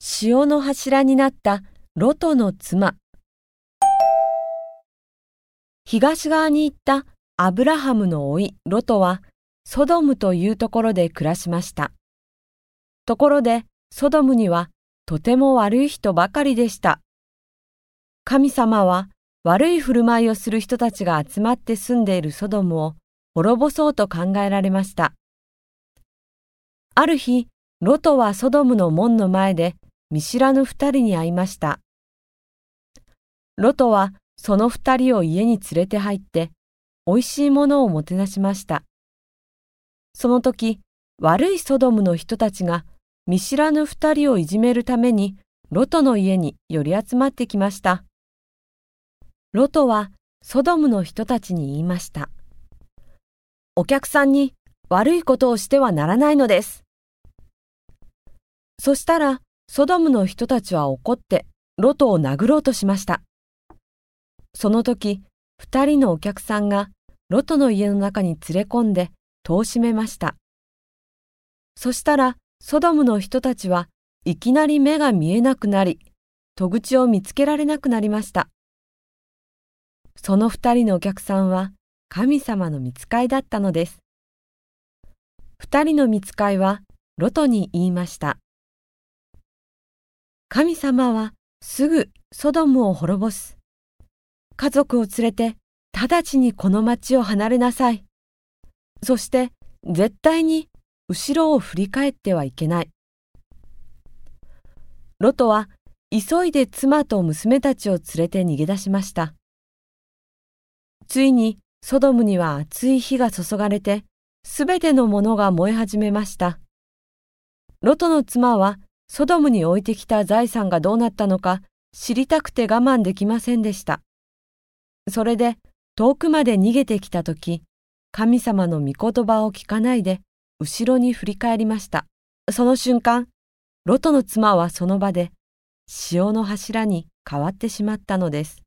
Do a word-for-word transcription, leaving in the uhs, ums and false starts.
塩の柱になったロトの妻。東側に行ったアブラハムの甥ロトはソドムというところで暮らしました。ところでソドムにはとても悪い人ばかりでした。神様は悪い振る舞いをする人たちが集まって住んでいるソドムを滅ぼそうと考えられました。ある日、ロトはソドムの門の前で見知らぬ二人に会いました。ロトはその二人を家に連れて入って、おいしいものをもてなしました。その時、悪いソドムの人たちが見知らぬ二人をいじめるためにロトの家に寄り集まってきました。ロトはソドムの人たちに言いました。お客さんに悪いことをしてはならないのです。そしたらソドムの人たちは怒ってロトを殴ろうとしました。その時、二人のお客さんがロトの家の中に連れ込んで戸を閉めました。そしたらソドムの人たちはいきなり目が見えなくなり、戸口を見つけられなくなりました。その二人のお客さんは神様の御使いだったのです。二人の御使いはロトに言いました。神様はすぐソドムを滅ぼす。家族を連れて直ちにこの町を離れなさい。そして絶対に後ろを振り返ってはいけない。ロトは急いで妻と娘たちを連れて逃げ出しました。ついにソドムには熱い火が注がれて、すべてのものが燃え始めました。ロトの妻はソドムに置いてきた財産がどうなったのか知りたくて我慢できませんでした。それで遠くまで逃げてきたとき、神様の御言葉を聞かないで後ろに振り返りました。その瞬間、ロトの妻はその場で塩の柱に変わってしまったのです。